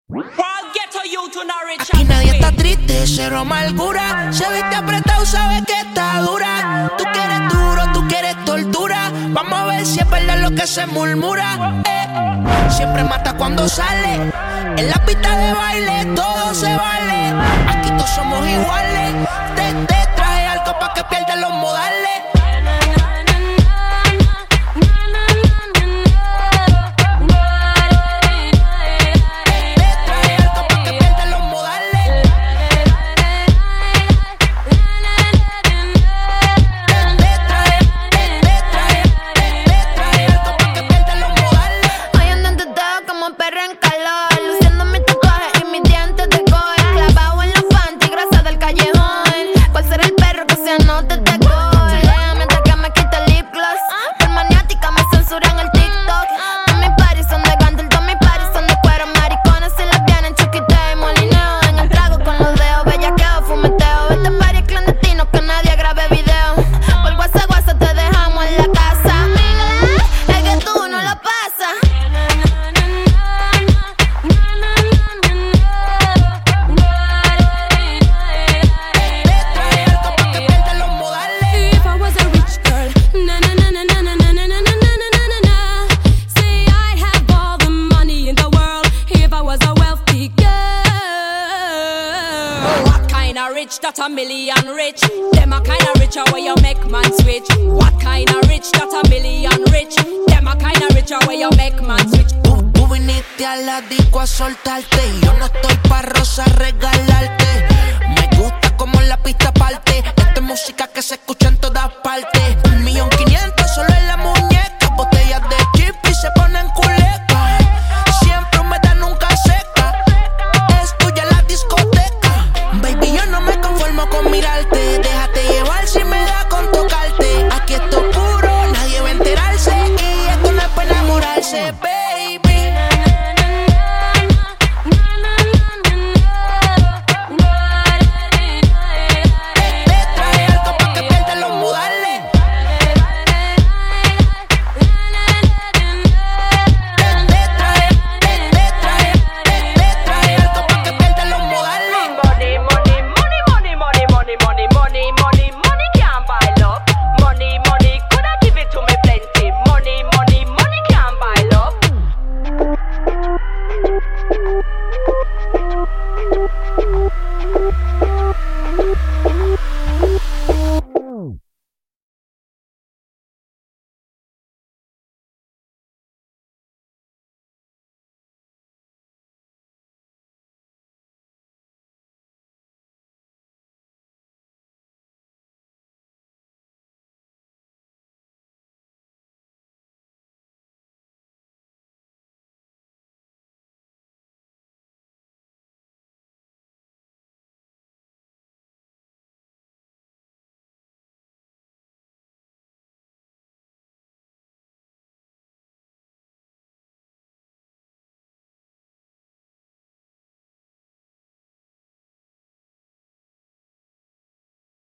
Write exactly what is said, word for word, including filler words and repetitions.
Aquí nadie está triste, cero amargura. Se viste apretado, sabe que está dura. Tú quieres duro, tú quieres tortura. Vamos a ver si es verdad lo que se murmura. eh. Siempre mata cuando sale. En la pista de baile todo se vale. Aquí todos somos iguales. Te, te traje algo pa' que pierdas los modales. That a million rich. Them a kinda richer where you make man switch. What kinda rich that a million rich. Them a kinda richer where you make man switch. Tú, tú viniste a la disco a soltarte y yo no estoy pa' rosa regalarte. Me gusta como la pista parte. Esta es música que se escucha en todas partes.